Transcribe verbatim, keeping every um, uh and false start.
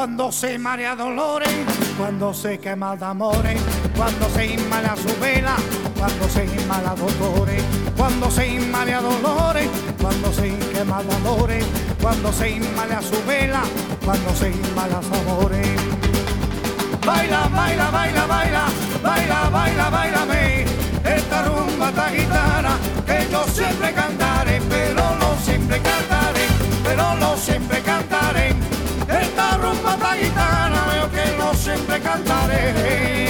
cuando se marea dolores, cuando se quema de amores, cuando se inmala su vela, cuando se inmala dolores, cuando se inmala dolores, cuando se quema de amores, cuando se inmala su vela, cuando se inmala su amores. Baila, baila, baila, baila.